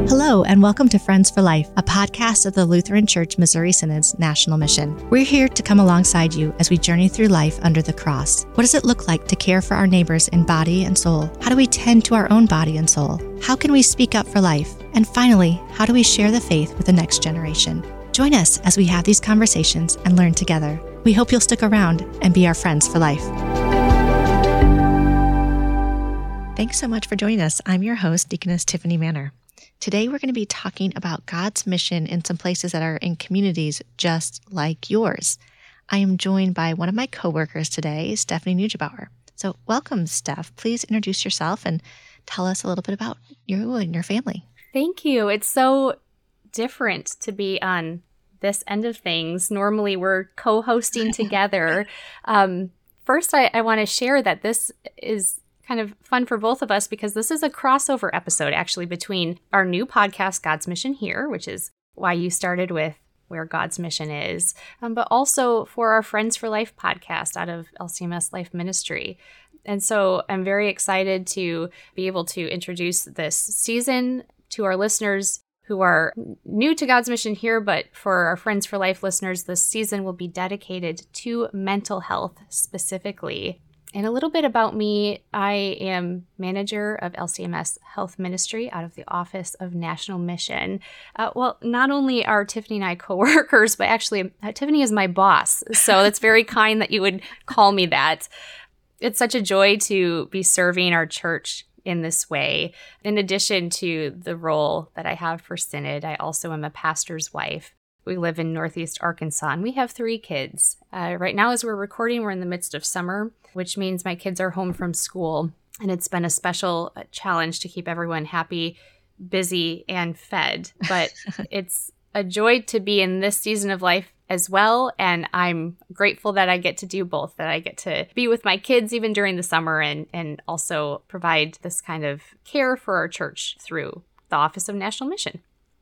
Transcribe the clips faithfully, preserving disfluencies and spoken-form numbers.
Hello, and welcome to Friends for Life, a podcast of the Lutheran Church Missouri Synod's National Mission. We're here to come alongside you as we journey through life under the cross. What does it look like to care for our neighbors in body and soul? How do we tend to our own body and soul? How can we speak up for life? And finally, how do we share the faith with the next generation? Join us as we have these conversations and learn together. We hope you'll stick around and be our friends for life. Thanks so much for joining us. I'm your host, Deaconess Tiffany Manor. Today, we're going to be talking about God's mission in some places that are in communities just like yours. I am joined by one of my coworkers today, Stephanie Neugebauer. So welcome, Steph. Please introduce yourself and tell us a little bit about you and your family. Thank you. It's so different to be on this end of things. Normally, we're co-hosting together. Um, first, I, I want to share that this is kind of fun for both of us because this is a crossover episode actually between our new podcast, God's Mission Here, which is why you started with Where God's Mission Is, um, but also for our Friends for Life podcast out of L C M S Life Ministry. And so I'm very excited to be able to introduce this season to our listeners who are new to God's Mission Here, but for our Friends for Life listeners, this season will be dedicated to mental health specifically. And a little bit about me, I am manager of L C M S Health Ministry out of the Office of National Mission. Uh, well, not only are Tiffany and I coworkers, but actually uh, Tiffany is my boss. So it's very kind that you would call me that. It's such a joy to be serving our church in this way. In addition to the role that I have for Synod, I also am a pastor's wife. We live in Northeast Arkansas, and we have three kids. Uh, right now, as we're recording, we're in the midst of summer, which means my kids are home from school, and it's been a special uh, challenge to keep everyone happy, busy, and fed. But it's a joy to be in this season of life as well, and I'm grateful that I get to do both, that I get to be with my kids even during the summer and, and also provide this kind of care for our church through the Office of National Mission.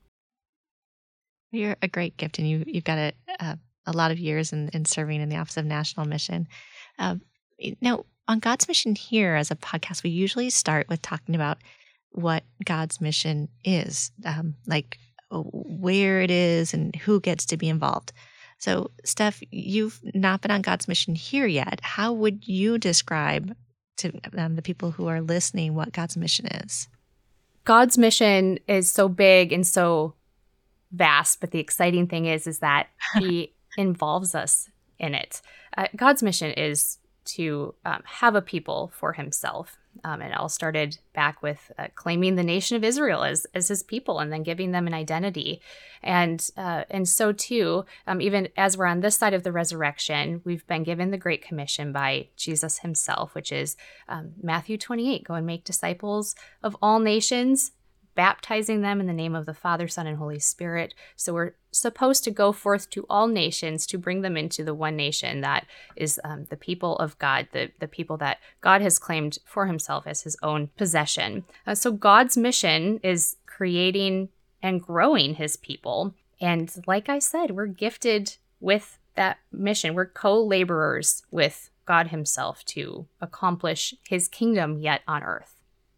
You're a great gift, and you, you've got a, a, a lot of years in, in serving in the Office of National Mission. Um, now, on God's Mission Here as a podcast, we usually start with talking about what God's mission is, um, like where it is and who gets to be involved. So, Steph, you've not been on God's Mission Here yet. How would you describe to um, the people who are listening what God's mission is? God's mission is so big and so vast, but the exciting thing is, is that he involves us in it. Uh, God's mission is to um, have a people for himself. Um, and it all started back with uh, claiming the nation of Israel as, as his people and then giving them an identity. And uh, and so too, um, even as we're on this side of the resurrection, we've been given the Great Commission by Jesus himself, which is um, Matthew twenty-eight, go and make disciples of all nations, baptizing them in the name of the Father, Son, and Holy Spirit. So we're supposed to go forth to all nations to bring them into the one nation that is um, the people of God, the, the people that God has claimed for himself as his own possession. Uh, so God's mission is creating and growing his people. And like I said, we're gifted with that mission. We're co-laborers with God himself to accomplish his kingdom yet on earth.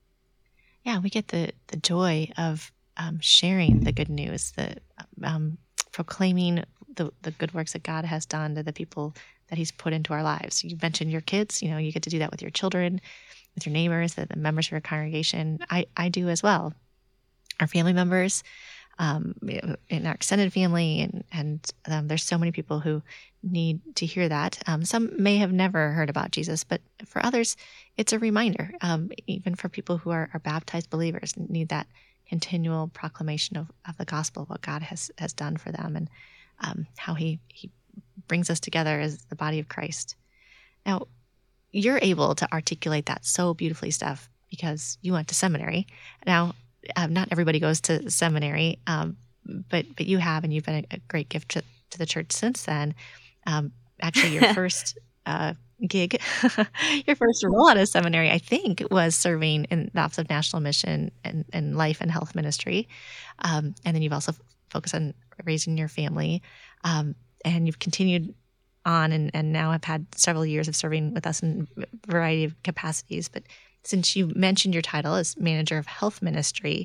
Yeah, we get the, the joy of um, sharing the good news, the um, proclaiming the, the good works that God has done to the people that he's put into our lives. You mentioned your kids, you know, you get to do that with your children, with your neighbors, the, the members of your congregation. I, I do as well. Our family members, um, in our extended family, and, and um, there's so many people who need to hear that. Um, some may have never heard about Jesus, but for others, it's a reminder. Um, even for people who are, are baptized believers, need that continual proclamation of, of the gospel, what God has, has done for them, and um, how he, he brings us together as the body of Christ. Now, you're able to articulate that so beautifully, Steph, because you went to seminary. Now, um, not everybody goes to seminary, um, but but you have, and you've been a, a great gift to, to the church since then. Um, actually, your first uh, gig, your first role out of seminary, I think, was serving in the Office of National Mission and, and Life and Health Ministry. Um, and then you've also focused on raising your family. Um, and you've continued on and, and now have had several years of serving with us in a variety of capacities. But since you mentioned your title as Manager of Health Ministry,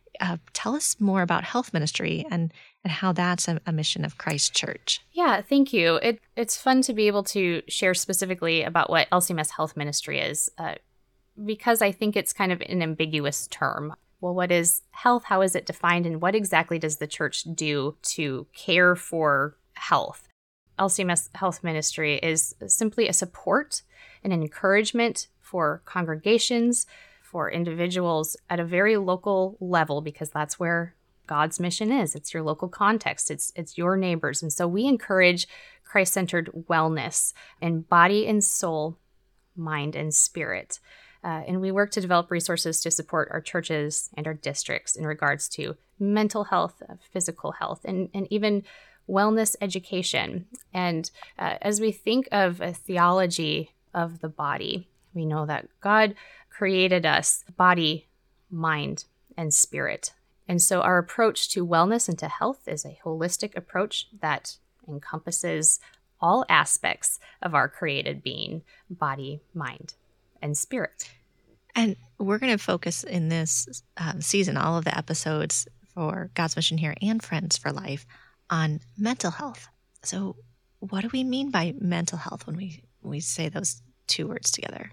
uh, tell us more about health ministry and, and how that's a, a mission of Christ Church. Yeah, thank you. It, it's fun to be able to share specifically about what L C M S Health Ministry is, uh, because I think it's kind of an ambiguous term. Well, what is health? How is it defined? And what exactly does the church do to care for health? L C M S Health Ministry is simply a support and an encouragement for congregations, for individuals at a very local level, because that's where God's mission is. It's your local context. It's it's your neighbors. And so we encourage Christ-centered wellness in body and soul, mind and spirit. Uh, and we work to develop resources to support our churches and our districts in regards to mental health, uh, physical health, and, and even wellness education. And uh, as we think of a theology of the body, we know that God created us body, mind, and spirit. And so our approach to wellness and to health is a holistic approach that encompasses all aspects of our created being, body, mind, and spirit. And we're going to focus in this um, season, all of the episodes for God's Mission Here and Friends for Life, on mental health. So what do we mean by mental health when we, when we say those two words together?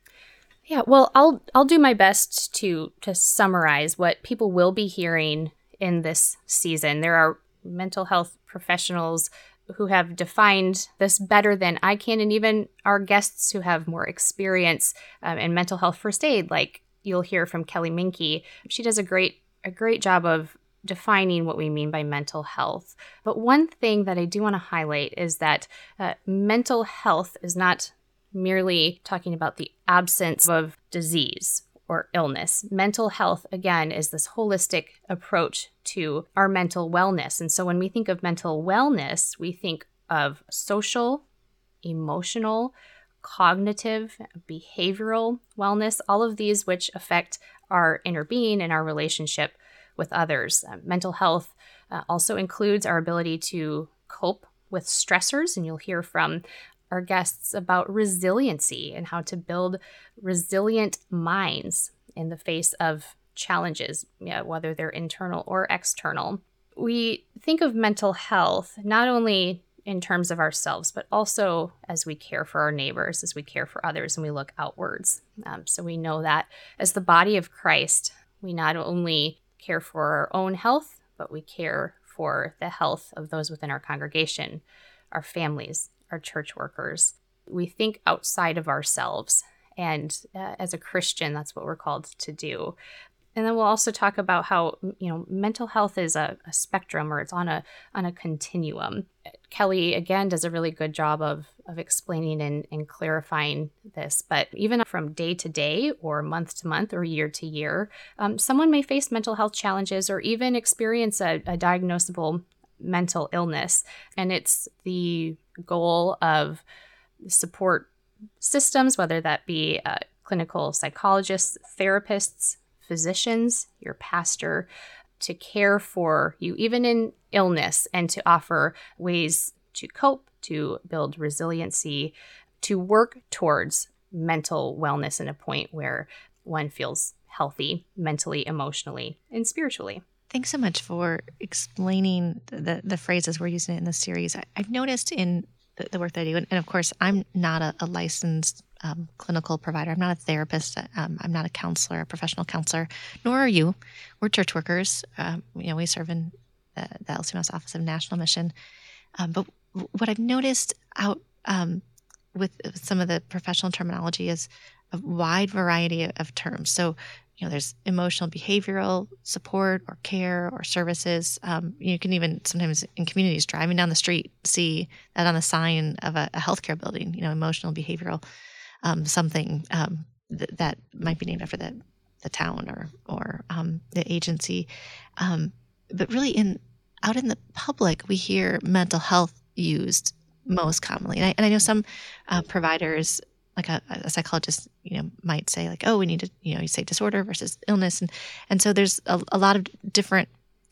Yeah, well, I'll I'll do my best to to summarize what people will be hearing in this season. There are mental health professionals who have defined this better than I can, and even our guests who have more experience um, in mental health first aid, like you'll hear from Kelly Minke. She does a great a great job of defining what we mean by mental health. But one thing that I do want to highlight is that uh, mental health is not merely talking about the absence of disease or illness. Mental health, again, is this holistic approach to our mental wellness. And so when we think of mental wellness, we think of social, emotional, cognitive, behavioral wellness, all of these which affect our inner being and our relationship with others. Uh, mental health uh, also includes our ability to cope with stressors, and you'll hear from our guests about resiliency and how to build resilient minds in the face of challenges, yeah, whether they're internal or external. We think of mental health not only in terms of ourselves, but also as we care for our neighbors, as we care for others, and we look outwards. Um, so we know that as the body of Christ, we not only care for our own health, but we care for the health of those within our congregation, our families, our church workers. We think outside of ourselves. And uh, as a Christian, that's what we're called to do. And then we'll also talk about how, you know, mental health is a, a spectrum, or it's on a on a continuum. Kelly, again, does a really good job of of explaining and, and clarifying this. But even from day to day or month to month or year to year, um, someone may face mental health challenges or even experience a, a diagnosable mental illness. And it's the goal of support systems, whether that be uh, clinical psychologists, therapists, physicians, your pastor, to care for you even in illness and to offer ways to cope, to build resiliency, to work towards mental wellness in a point where one feels healthy mentally, emotionally, and spiritually. Thanks so much for explaining the, the phrases we're using in this series. I, I've noticed in the, the work that I do, and, and of course, I'm not a, a licensed um, clinical provider. I'm not a therapist. Um, I'm not a counselor, a professional counselor, nor are you. We're church workers. Um, you know, we serve in the, the L C M S Office of National Mission. Um, but w- what I've noticed out um, with some of the professional terminology is a wide variety of, of terms. So, you know, there's emotional, behavioral support or care or services. Um, you can even sometimes in communities driving down the street see that on a sign of a, a healthcare building. You know, emotional, behavioral, um, something um, th- that might be named after the the town or or um, the agency. Um, but really, in out in the public, we hear mental health used most commonly, and I, and I know some uh, providers, like a, a psychologist, you know, might say like, oh, we need to, you know, you say disorder versus illness. And, and so there's a, a lot of different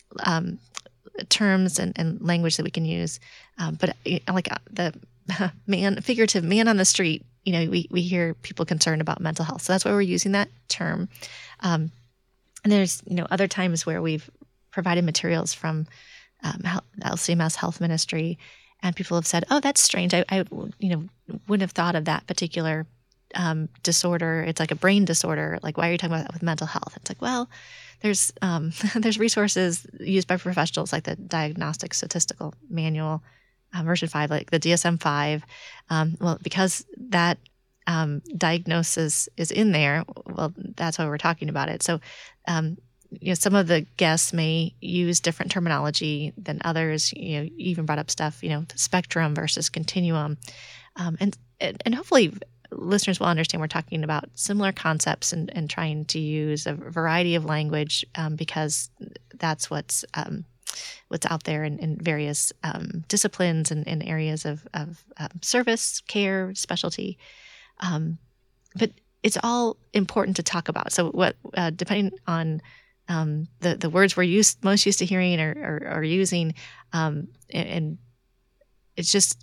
um, terms and, and language that we can use. Um, but like the man, figurative man on the street, you know, we, we hear people concerned about mental health. So that's why we're using that term. Um, And there's, you know, other times where we've provided materials from um, L C M S Health Ministry, and people have said, "Oh, that's strange. I, I you know, wouldn't have thought of that particular um, disorder. It's like a brain disorder. Like, why are you talking about that with mental health?" It's like, well, there's um, there's resources used by professionals like the Diagnostic Statistical Manual, uh, version five, like the D S M five. Um, well, because that um, diagnosis is in there, well, that's why we're talking about it. So, um, you know, some of the guests may use different terminology than others. You know, you even brought up stuff, you know, spectrum versus continuum, um, and and hopefully listeners will understand we're talking about similar concepts and, and trying to use a variety of language um, because that's what's um, what's out there in, in various um, disciplines and, and areas of, of um, service, care, specialty. Um, but it's all important to talk about. So what, uh, depending on um, the, the words we're used, most used to hearing or, or, or using, um, and, and it's just,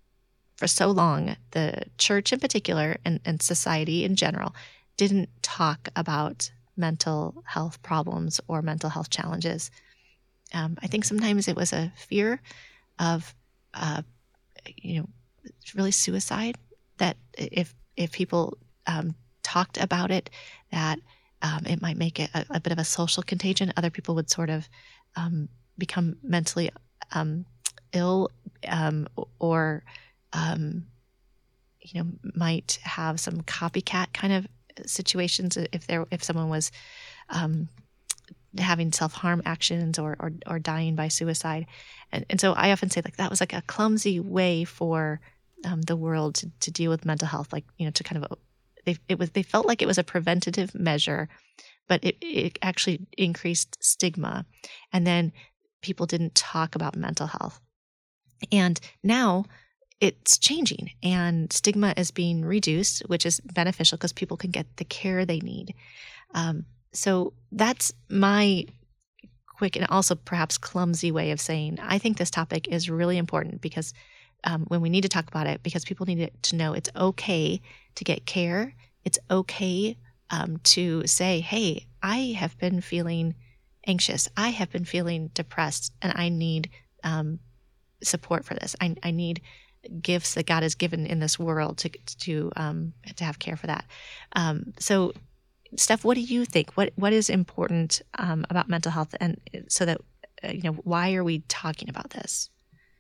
for so long, the church in particular and, and society in general didn't talk about mental health problems or mental health challenges. Um, I think sometimes it was a fear of, uh, you know, really suicide, that if if people um, talked about it, that um, it might make it a, a bit of a social contagion. Other people would sort of um, become mentally um, ill um, or Um, you know, might have some copycat kind of situations if there if someone was um, having self-harm actions or, or or dying by suicide, and, and so I often say like that was like a clumsy way for um, the world to, to deal with mental health, like you know to kind of they it was they felt like it was a preventative measure, but it it actually increased stigma, and then people didn't talk about mental health, and now it's changing and stigma is being reduced, which is beneficial because people can get the care they need. Um, so that's my quick and also perhaps clumsy way of saying, I think this topic is really important because um, when we need to talk about it, because people need to know it's okay to get care. It's okay um, to say, hey, I have been feeling anxious. I have been feeling depressed and I need um, support for this. I, I need gifts that God has given in this world to to um, to have care for that. Um, so, Steph, what do you think? What what is important um, about mental health, and so that uh, you know why are we talking about this?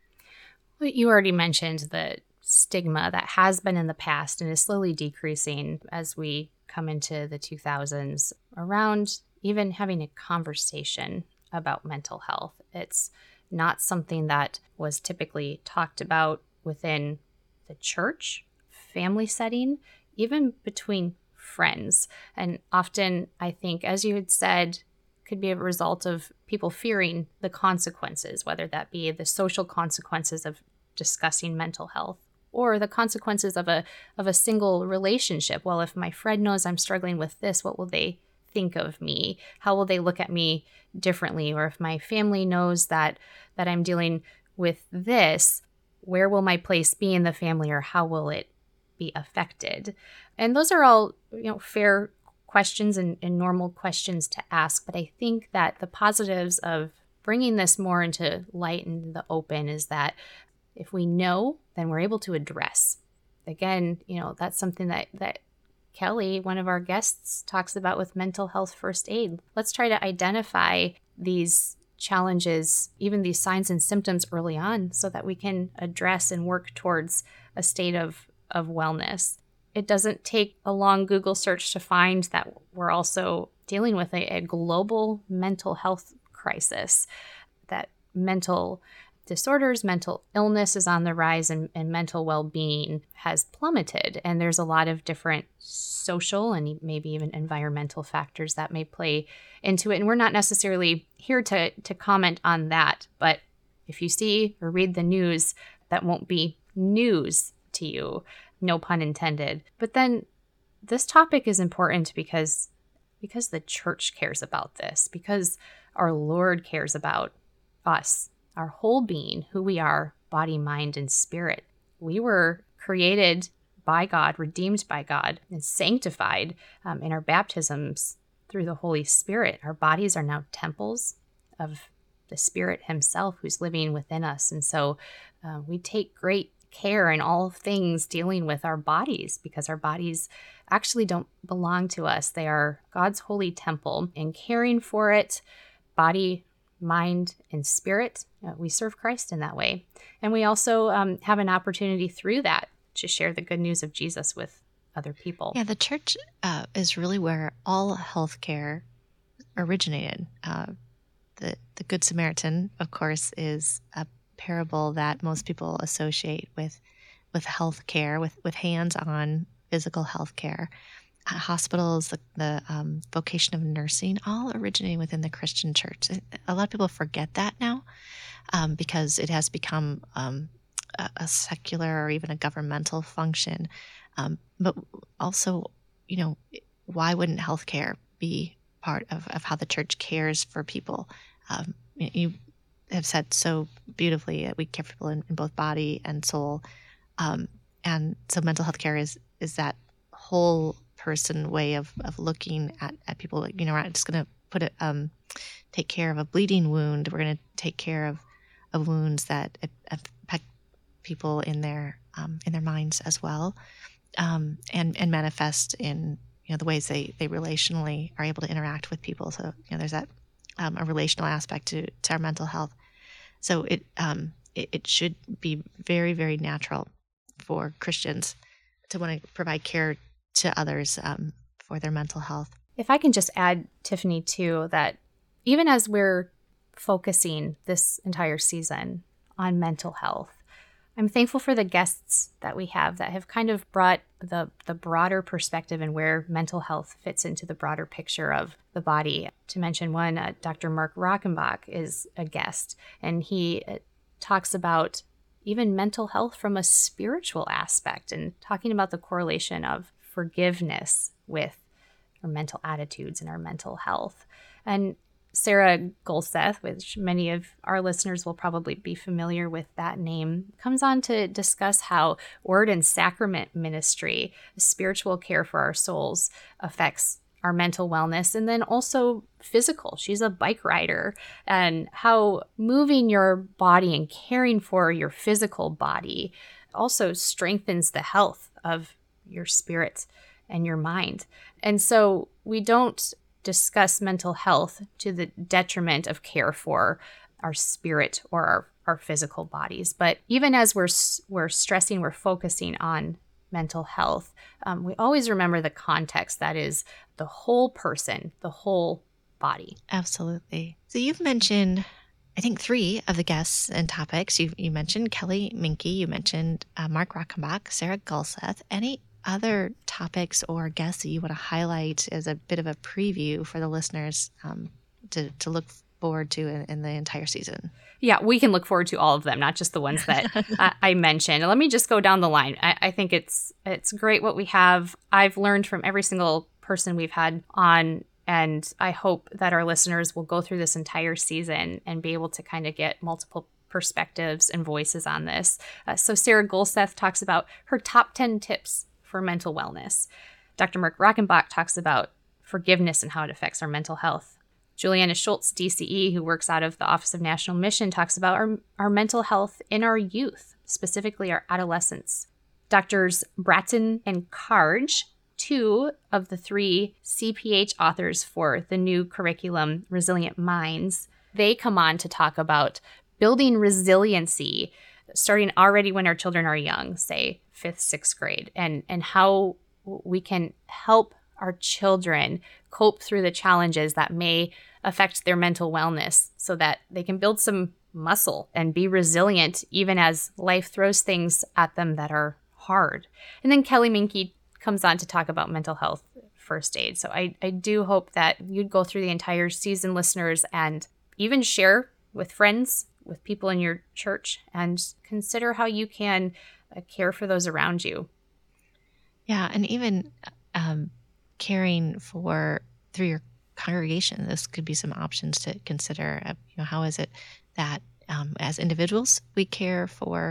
Well, you already mentioned the stigma that has been in the past and is slowly decreasing as we come into the two thousands around even having a conversation about mental health. It's not something that was typically talked about within the church, family setting, even between friends. And often, I think, as you had said, could be a result of people fearing the consequences, whether that be the social consequences of discussing mental health or the consequences of a of a single relationship. Well, if my friend knows I'm struggling with this, what will they think of me? How will they look at me differently? Or if my family knows that that I'm dealing with this, where will my place be in the family, or how will it be affected? And those are all, you know, fair questions and, and normal questions to ask. But I think that the positives of bringing this more into light and the open is that if we know, then we're able to address. Again, you know, that's something that, that Kelly, one of our guests, talks about with mental health first aid. Let's try to identify these challenges, even these signs and symptoms early on, so that we can address and work towards a state of, of wellness. It doesn't take a long Google search to find that we're also dealing with a, a global mental health crisis, that mental disorders, mental illness is on the rise, and, and mental well-being has plummeted. And there's a lot of different social and maybe even environmental factors that may play into it. And we're not necessarily here to, to comment on that. But if you see or read the news, that won't be news to you. No pun intended. But then this topic is important because, because the church cares about this, because our Lord cares about us, our whole being, who we are, body, mind, and spirit. We were created by God, redeemed by God, and sanctified um, in our baptisms through the Holy Spirit. Our bodies are now temples of the Spirit himself who's living within us. And so uh, we take great care in all things dealing with our bodies, because our bodies actually don't belong to us. They are God's holy temple, and caring for it, body, mind, and spirit, uh, we serve Christ in that way. And we also um, have an opportunity through that to share the good news of Jesus with other people. Yeah, the church uh, is really where all healthcare originated. Uh, the the Good Samaritan, of course, is a parable that most people associate with with healthcare, with with hands-on physical healthcare. Uh, hospitals, the, the um, vocation of nursing, all originating within the Christian church. A lot of people forget that now um, because it has become um, a, a secular or even a governmental function. Um, but also, you know, why wouldn't healthcare be part of, of how the church cares for people? Um, you have said so beautifully that we care for people in, in both body and soul. Um, and so mental health care is, is that whole person way of, of looking at, at people. You know, we're not just going to put it, um, take care of a bleeding wound. We're going to take care of, of wounds that affect people in their, um, in their minds as well. Um, and, and manifest in, you know, the ways they, they relationally are able to interact with people. So, you know, there's that, um, a relational aspect to, to our mental health. So it, um, it, it should be very, very natural for Christians to want to provide care to others, um, for their mental health. If I can just add, Tiffany, too, that even as we're focusing this entire season on mental health, I'm thankful for the guests that we have that have kind of brought the, the broader perspective and where mental health fits into the broader picture of the body. To mention one, uh, Doctor Mark Rockenbach is a guest, and he uh, talks about even mental health from a spiritual aspect and talking about the correlation of forgiveness with our mental attitudes and our mental health. And Sarah Golseth, which many of our listeners will probably be familiar with that name, comes on to discuss how word and sacrament ministry, spiritual care for our souls, affects our mental wellness, and then also physical. She's a bike rider, and how moving your body and caring for your physical body also strengthens the health of your spirit and your mind. And so we don't discuss mental health to the detriment of care for our spirit or our, our physical bodies. But even as we're we're stressing, we're focusing on mental health, um, we always remember the context that is the whole person, the whole body. Absolutely. So you've mentioned, I think, three of the guests and topics. You you mentioned Kelly Minke, you mentioned uh, Mark Rockenbach, Sarah Golseth. Any other topics or guests that you want to highlight as a bit of a preview for the listeners um, to, to look forward to in, in the entire season? Yeah, we can look forward to all of them, not just the ones that I, I mentioned. Let me just go down the line. I, I think it's it's great what we have. I've learned from every single person we've had on, and I hope that our listeners will go through this entire season and be able to kind of get multiple perspectives and voices on this. Uh, so Sarah Golseth talks about her top ten tips for mental wellness. Doctor Mark Rockenbach talks about forgiveness and how it affects our mental health. Juliana Schultz, D C E, who works out of the Office of National Mission, talks about our, our mental health in our youth, specifically our adolescents. Doctors Bratton and Karge, two of the three C P H authors for the new curriculum, Resilient Minds, they come on to talk about building resiliency, starting already when our children are young, say fifth, sixth grade, and, and how we can help our children cope through the challenges that may affect their mental wellness so that they can build some muscle and be resilient even as life throws things at them that are hard. And then Kelly Minke comes on to talk about mental health first aid. So I, I do hope that you'd go through the entire season, listeners, and even share with friends, with people in your church, and consider how you can uh, care for those around you. Yeah, and even um, caring for through your congregation, this could be some options to consider. Uh, you know, how is it that um, as individuals we care for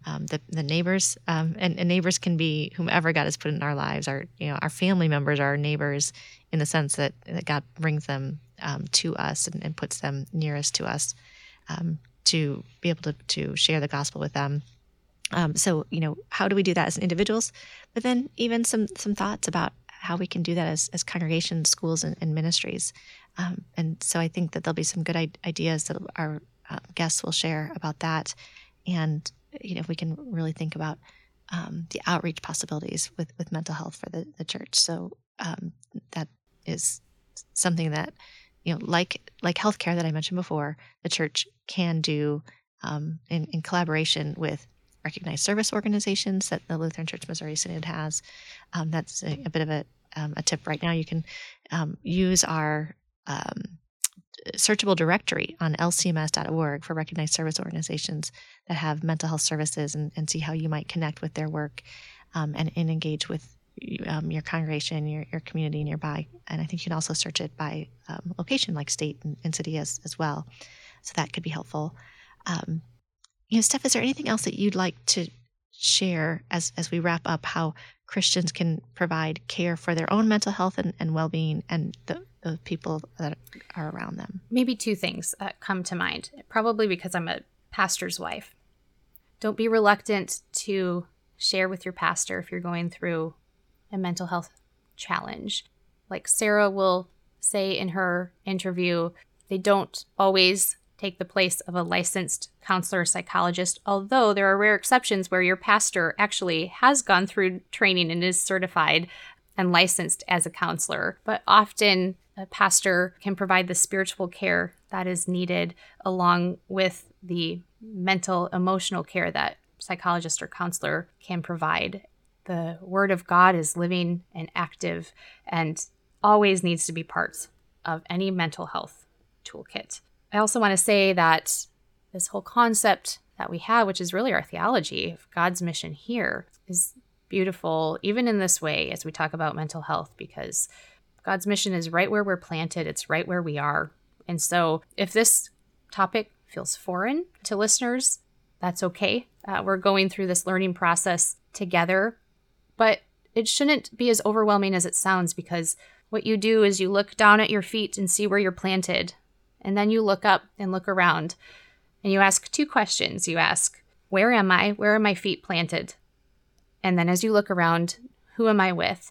um, the the neighbors, um, and, and neighbors can be whomever God has put in our lives. Our you know our family members are our neighbors in the sense that, that God brings them um, to us and, and puts them nearest to us um, to be able to to share the gospel with them. Um, so you know how do we do that as individuals? But then even some some thoughts about how we can do that as, as congregations, schools, and, and ministries. Um, and so I think that there'll be some good I- ideas that our uh, guests will share about that. And, you know, if we can really think about um, the outreach possibilities with, with mental health for the, the church. So um, that is something that, you know, like like healthcare that I mentioned before, the church can do um, in, in collaboration with recognized service organizations that the Lutheran Church Missouri Synod has. Um, that's a, a bit of a, um, a tip right now. You can um, use our um, searchable directory on L C M S dot org for recognized service organizations that have mental health services, and, and see how you might connect with their work um, and, and engage with um, your congregation, your, your community nearby. And I think you can also search it by um, location, like state and, and city as, as well. So that could be helpful. Um, You know, Steph, is there anything else that you'd like to share as, as we wrap up how Christians can provide care for their own mental health and, and well-being and the, the people that are around them? Maybe two things that come to mind, probably because I'm a pastor's wife. Don't be reluctant to share with your pastor if you're going through a mental health challenge. Like Sarah will say in her interview, they don't always take the place of a licensed counselor or psychologist, although there are rare exceptions where your pastor actually has gone through training and is certified and licensed as a counselor. But often a pastor can provide the spiritual care that is needed along with the mental, emotional care that psychologist or counselor can provide. The Word of God is living and active and always needs to be parts of any mental health toolkit. I also want to say that this whole concept that we have, which is really our theology of God's mission here, is beautiful, even in this way as we talk about mental health, because God's mission is right where we're planted. It's right where we are. And so if this topic feels foreign to listeners, that's okay. Uh, we're going through this learning process together, but it shouldn't be as overwhelming as it sounds, because what you do is you look down at your feet and see where you're planted. And then you look up and look around and you ask two questions. You ask, where am I? Where are my feet planted? And then as you look around, who am I with?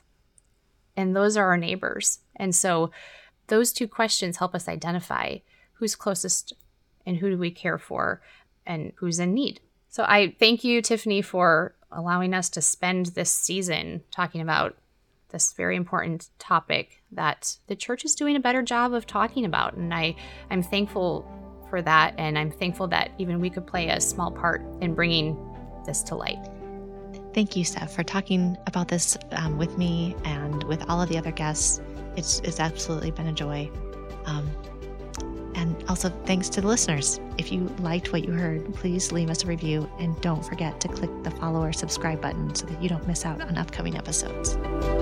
And those are our neighbors. And so those two questions help us identify who's closest and who do we care for and who's in need. So I thank you, Tiffany, for allowing us to spend this season talking about this very important topic that the church is doing a better job of talking about. And I, I'm thankful for that. And I'm thankful that even we could play a small part in bringing this to light. Thank you, Steph, for talking about this um, with me and with all of the other guests. It's, it's absolutely been a joy. Um, and also thanks to the listeners. If you liked what you heard, please leave us a review, and don't forget to click the follow or subscribe button so that you don't miss out on upcoming episodes.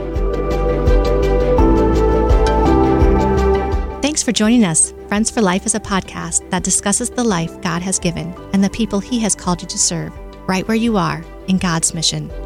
Thanks for joining us. Friends for Life is a podcast that discusses the life God has given and the people He has called you to serve, right where you are in God's mission.